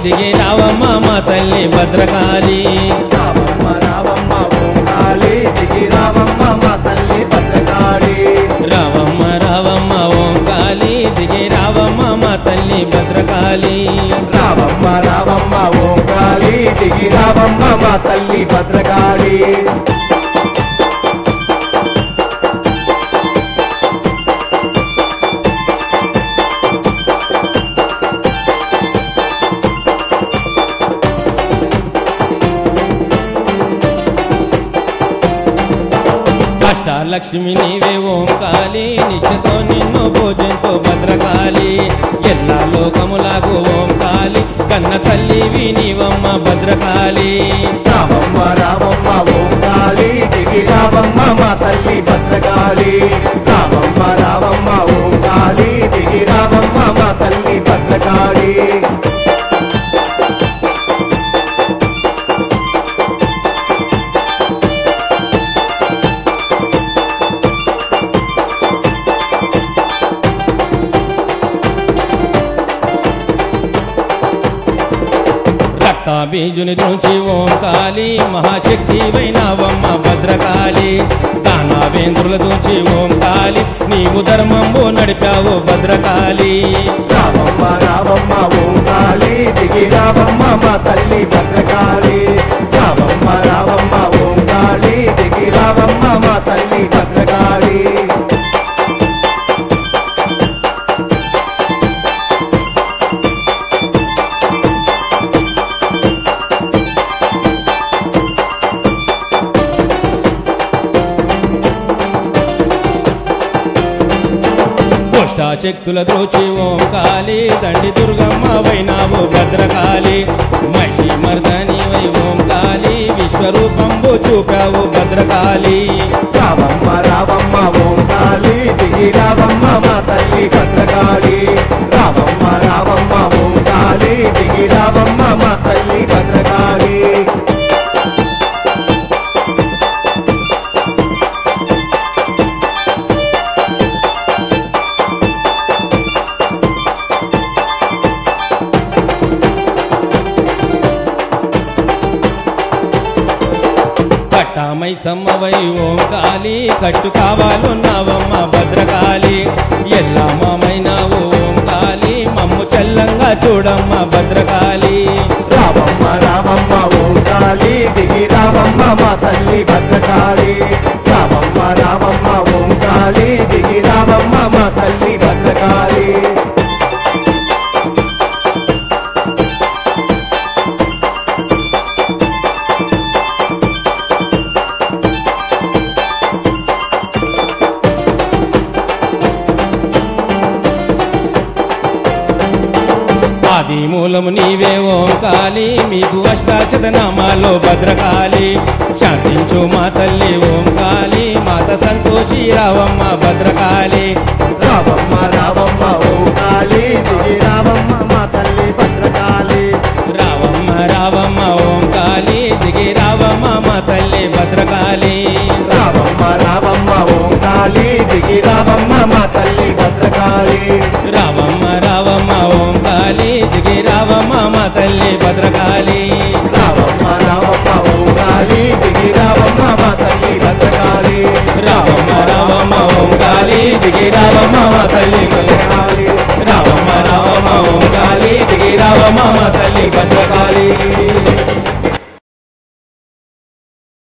దిగి రావమ్మ మా తల్లి భద్రకాళి రావమ్మ రావమ్మ ఓం కాళీ దిగి రావమ్మ మా తల్లి భద్రకాళి రావమ్మ రావమ్మ ఓం కాళి దిగి రావమ్మ మా తల్లి భద్రకాళి రావమ్మ రావమ్మ ఓం కాళీ దిగి రావమ్మ మా తల్లి భద్రకాళి అష్టాలక్ష్మి నీవే ఓం కాళి నిష్ఠతో నిన్ను భోజంతో భద్రకాళి ఎల్లా లోకములకు ఓం కాళి కన్న తల్లివి నీవమ్మ భద్రకాళి రావమ్మ రావమ్మ ఓం కాళీ దిగి రావమ్మ మా తల్లి భద్రకాళి రావమ్మ రావమ్మ ఓం కాళీ దిగి రావమ్మ మా తల్లి భద్రకాళి రక్తాబీజుని దృంచి ఓం కాళి మహాశక్తి వైనావమ్మ భద్రకాళి దానావేంద్రుల దృంచి ఓం కాళి నీవు ధర్మంబు నడిపావు భద్రకాళి రావమ్మ రావమ్మ ఓం కాళీ దిగి రావమ్మ మా తల్లి భద్రకాళి రావమ్మ రావమ్మ ఓం కాళీ దిగి రావమ్మ మా తల్లి భద్రకాళి శక్తుల దోచి ఓం కాళి దండి దుర్గమ్మ వైనావు భద్రకాళి మహిషి మర్దని వై ఓం కాళి విశ్వరూపంబు చూపావు భద్రకాళి రావమ్మ రావమ్మ ఓం కాళీ దిగి రావమ్మ మా తల్లి భద్రకాళి రావమ్మ రావమ్మ ఓం కాళీ దిగి రావమ్మ మా తల్లి భద్రకాళి పట్టామై సమ్మవై ఓం కాళి కట్టు కావాలున్నావమ్మ భద్రకాళి ఎల్లా మామైనావు ఓం కాళి మమ్ము చల్లంగా చూడమ్మ భద్రకాళి రావమ్మ రావమ్మ ఓం కాళీ దిగి రావమ్మ మా తల్లి భద్రకాళి రావమ్మ రావమ్మ ఓం కాళీ దిగి రావమ్మ మా తల్లి భద్రకాళి ఆది మూలము నీవే ఓం కాళి మీకు అష్టాచతనామాలో భద్రకాళి శాంతించు మా తల్లి ఓం కాళి మాత సంతోషి రావమ్మ భద్రకాళి రావమ్మ రావమ్మ ఓం కాళీ దిగి రావమ్మ మా తల్లి భద్రకాళి రావమ్మ రావమ్మ ఓం కాళి దిగి రావమ్మ మా తల్లి భద్రకాళి రావమ్మ రావమ్మ ఓం కాళీ దిగి రావమ్మ